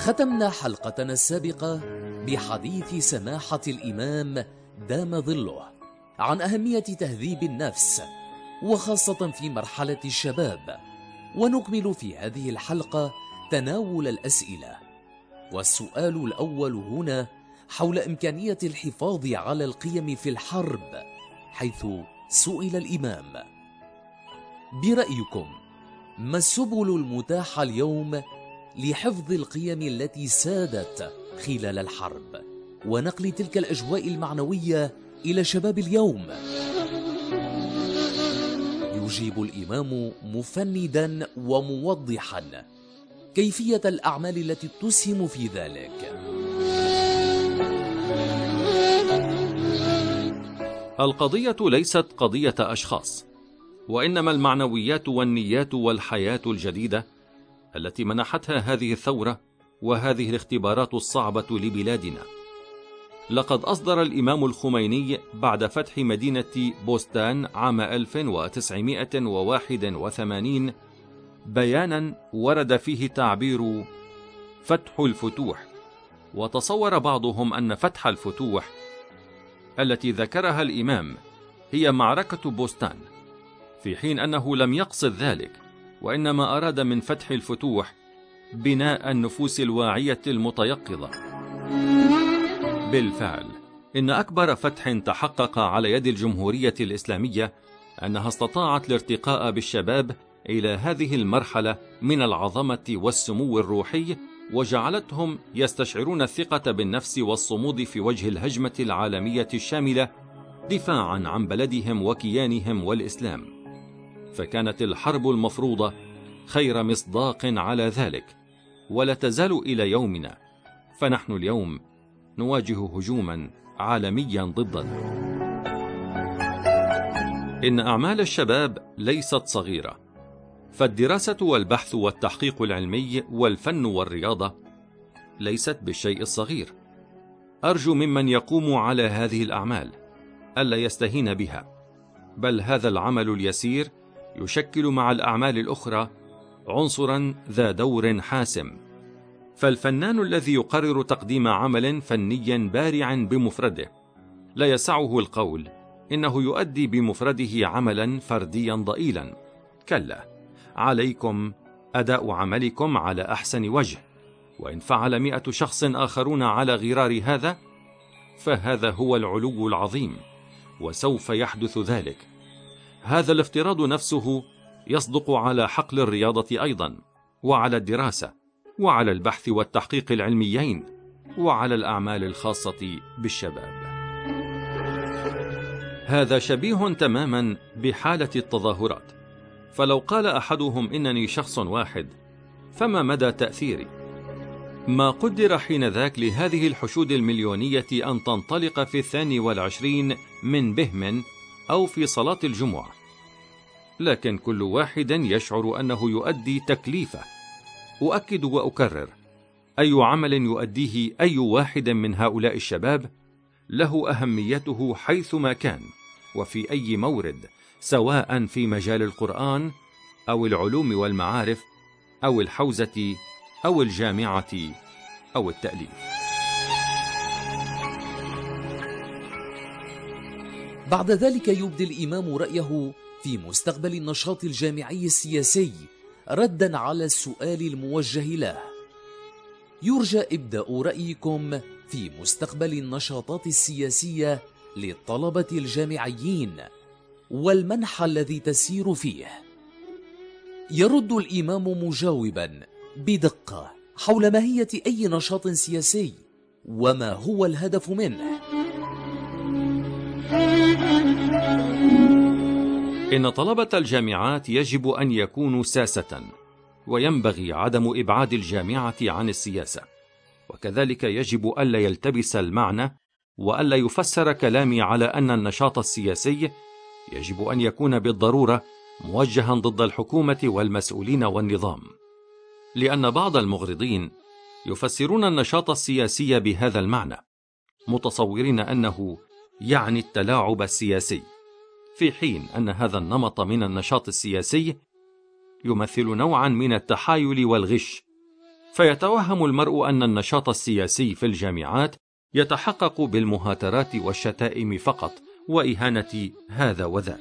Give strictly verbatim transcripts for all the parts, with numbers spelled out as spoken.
ختمنا حلقتنا السابقة بحديث سماحة الإمام دام ظله عن أهمية تهذيب النفس، وخاصة في مرحلة الشباب، ونكمل في هذه الحلقة تناول الأسئلة. والسؤال الأول هنا حول إمكانية الحفاظ على القيم في الحرب، حيث سئل الإمام: برأيكم ما السبل المتاحة اليوم لحفظ القيم التي سادت خلال الحرب ونقل تلك الأجواء المعنوية إلى شباب اليوم؟ يجيب الإمام مفندا وموضحا كيفية الأعمال التي تسهم في ذلك. القضية ليست قضية أشخاص، وإنما المعنويات والنيات والحياة الجديدة التي منحتها هذه الثورة وهذه الاختبارات الصعبة لبلادنا. لقد أصدر الإمام الخميني بعد فتح مدينة بوستان عام ألف وتسعمائة وواحد وثمانين بيانا ورد فيه تعبير فتح الفتوح، وتصور بعضهم أن فتح الفتوح التي ذكرها الإمام هي معركة بوستان، في حين أنه لم يقصد ذلك، وإنما أراد من فتح الفتوح بناء النفوس الواعية المتيقظة. بالفعل، إن أكبر فتح تحقق على يد الجمهورية الإسلامية أنها استطاعت الارتقاء بالشباب إلى هذه المرحلة من العظمة والسمو الروحي، وجعلتهم يستشعرون الثقة بالنفس والصمود في وجه الهجمة العالمية الشاملة دفاعا عن بلدهم وكيانهم والإسلام. فكانت الحرب المفروضة خير مصداق على ذلك، ولا تزال إلى يومنا، فنحن اليوم نواجه هجوما عالميا ضدنا. إن أعمال الشباب ليست صغيرة، فالدراسة والبحث والتحقيق العلمي والفن والرياضة ليست بالشيء الصغير. أرجو ممن يقوم على هذه الأعمال ألا يستهين بها، بل هذا العمل اليسير يشكل مع الأعمال الأخرى عنصرا ذا دور حاسم. فالفنان الذي يقرر تقديم عمل فني بارع بمفرده لا يسعه القول إنه يؤدي بمفرده عملا فرديا ضئيلا. كلا، عليكم أداء عملكم على أحسن وجه، وإن فعل مئة شخص آخرون على غرار هذا فهذا هو العلو العظيم، وسوف يحدث ذلك. هذا الافتراض نفسه يصدق على حقل الرياضة أيضا، وعلى الدراسة، وعلى البحث والتحقيق العلميين، وعلى الأعمال الخاصة بالشباب. هذا شبيه تماما بحالة التظاهرات، فلو قال أحدهم إنني شخص واحد فما مدى تأثيري؟ ما قدر حينذاك لهذه الحشود المليونية أن تنطلق في الثاني والعشرين من بهم أو في صلاة الجمعة، لكن كل واحد يشعر أنه يؤدي تكليفه. أؤكد وأكرر، أي عمل يؤديه أي واحد من هؤلاء الشباب له أهميته حيثما كان وفي أي مورد، سواء في مجال القرآن أو العلوم والمعارف أو الحوزة أو الجامعة أو التأليف. بعد ذلك يبدي الإمام رأيه في مستقبل النشاط الجامعي السياسي ردا على السؤال الموجه له: يرجى إبداء رأيكم في مستقبل النشاطات السياسية للطلبة الجامعيين والمنحى الذي تسير فيه. يرد الإمام مجاوبا بدقة حول ماهية أي نشاط سياسي وما هو الهدف منه. إن طلبة الجامعات يجب أن يكونوا ساسة، وينبغي عدم إبعاد الجامعة عن السياسة، وكذلك يجب ألا يلتبس المعنى وألا يفسر كلامي على أن النشاط السياسي يجب أن يكون بالضرورة موجها ضد الحكومة والمسؤولين والنظام، لأن بعض المغرضين يفسرون النشاط السياسي بهذا المعنى، متصورين أنه يعني التلاعب السياسي، في حين أن هذا النمط من النشاط السياسي يمثل نوعا من التحايل والغش، فيتوهم المرء أن النشاط السياسي في الجامعات يتحقق بالمهاترات والشتائم فقط وإهانة هذا وذاك.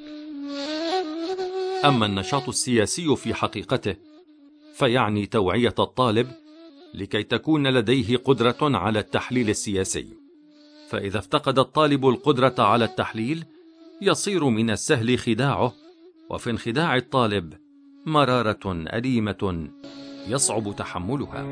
أما النشاط السياسي في حقيقته فيعني توعية الطالب لكي تكون لديه قدرة على التحليل السياسي، فإذا افتقد الطالب القدرة على التحليل يصير من السهل خداعه، وفي انخداع الطالب مرارة أليمة يصعب تحملها.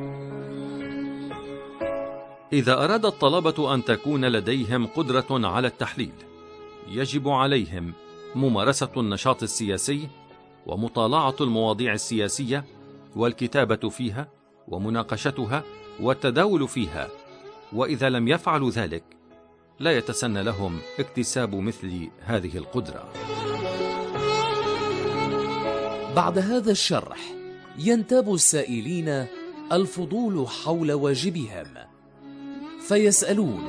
إذا أراد الطلبة أن تكون لديهم قدرة على التحليل يجب عليهم ممارسة النشاط السياسي ومطالعة المواضيع السياسية والكتابة فيها ومناقشتها والتداول فيها، وإذا لم يفعلوا ذلك لا يتسنى لهم اكتساب مثل هذه القدرة. بعد هذا الشرح ينتاب السائلين الفضول حول واجبهم، فيسألون: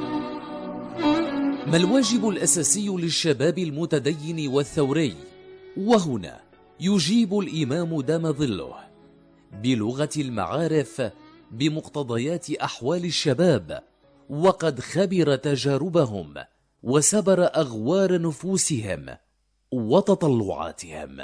ما الواجب الأساسي للشباب المتدين والثوري؟ وهنا يجيب الإمام دام ظله بلغة المعارف بمقتضيات أحوال الشباب، وقد خبر تجاربهم وسبر أغوار نفوسهم وتطلعاتهم.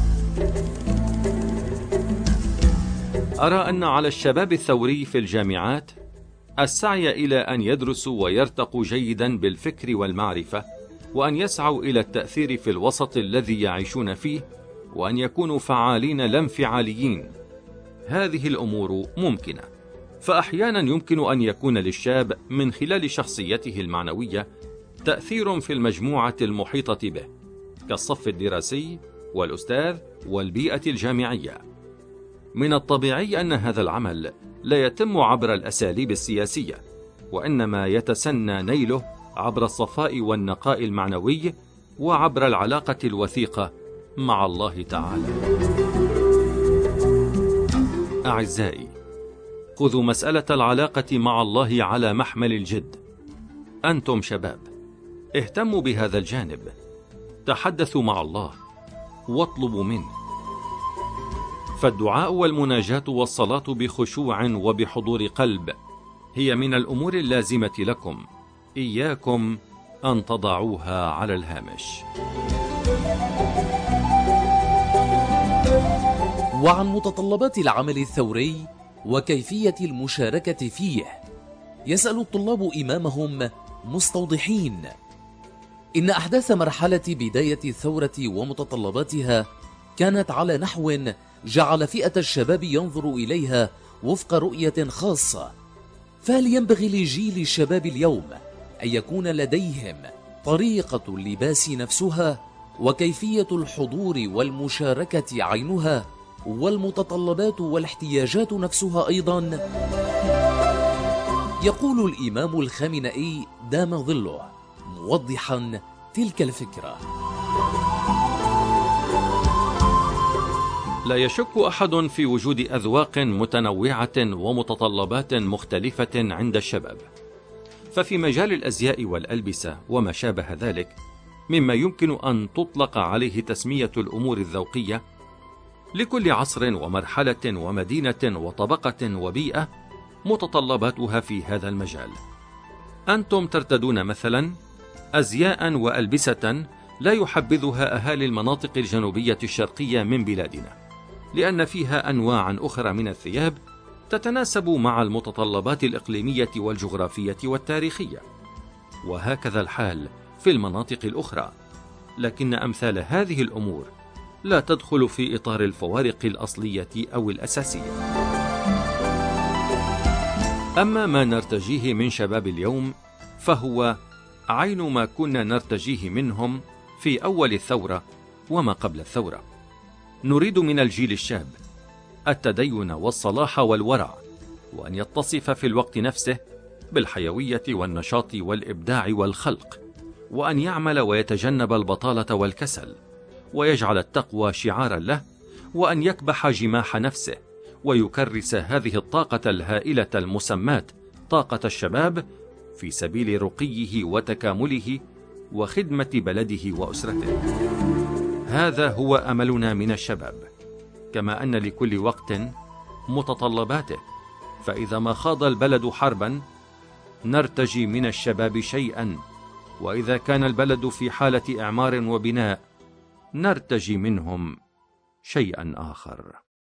أرى أن على الشباب الثوري في الجامعات السعي إلى أن يدرسوا ويرتقوا جيدا بالفكر والمعرفة، وأن يسعوا إلى التأثير في الوسط الذي يعيشون فيه، وأن يكونوا فعالين لا انفعاليين. هذه الأمور ممكنة، فأحيانا يمكن أن يكون للشاب من خلال شخصيته المعنوية تأثير في المجموعة المحيطة به كالصف الدراسي والأستاذ والبيئة الجامعية. من الطبيعي أن هذا العمل لا يتم عبر الأساليب السياسية، وإنما يتسنى نيله عبر الصفاء والنقاء المعنوي وعبر العلاقة الوثيقة مع الله تعالى. أعزائي، خذوا مسألة العلاقة مع الله على محمل الجد. أنتم شباب، اهتموا بهذا الجانب، تحدثوا مع الله واطلبوا منه، فالدعاء والمناجاة والصلاة بخشوع وبحضور قلب هي من الأمور اللازمة لكم، إياكم أن تضعوها على الهامش. وعن متطلبات العمل الثوري وكيفية المشاركة فيه يسأل الطلاب إمامهم مستوضحين: إن أحداث مرحلة بداية الثورة ومتطلباتها كانت على نحو جعل فئة الشباب ينظر إليها وفق رؤية خاصة، فهل ينبغي لجيل الشباب اليوم أن يكون لديهم طريقة اللباس نفسها وكيفية الحضور والمشاركة عينها والمتطلبات والاحتياجات نفسها أيضا؟ يقول الإمام الخامنئي دام ظله موضحا تلك الفكرة: لا يشك أحد في وجود أذواق متنوعة ومتطلبات مختلفة عند الشباب، ففي مجال الأزياء والألبسة وما شابه ذلك مما يمكن أن تطلق عليه تسمية الأمور الذوقية، لكل عصر ومرحلة ومدينة وطبقة وبيئة متطلباتها في هذا المجال. أنتم ترتدون مثلا أزياء وألبسة لا يحبذها أهالي المناطق الجنوبية الشرقية من بلادنا، لأن فيها أنواعا أخرى من الثياب تتناسب مع المتطلبات الإقليمية والجغرافية والتاريخية، وهكذا الحال في المناطق الأخرى، لكن أمثال هذه الأمور لا تدخل في إطار الفوارق الأصلية أو الأساسية. أما ما نرتجيه من شباب اليوم فهو عين ما كنا نرتجيه منهم في أول الثورة وما قبل الثورة. نريد من الجيل الشاب التدين والصلاح والورع، وأن يتصف في الوقت نفسه بالحيوية والنشاط والإبداع والخلق، وأن يعمل ويتجنب البطالة والكسل، ويجعل التقوى شعارا له، وأن يكبح جماح نفسه ويكرس هذه الطاقة الهائلة المسماة طاقة الشباب في سبيل رقيه وتكامله وخدمة بلده وأسرته. هذا هو أملنا من الشباب، كما أن لكل وقت متطلباته فإذا ما خاض البلد حربا نرتجي من الشباب شيئا، وإذا كان البلد في حالة إعمار وبناء نرتجي منهم شيئا آخر.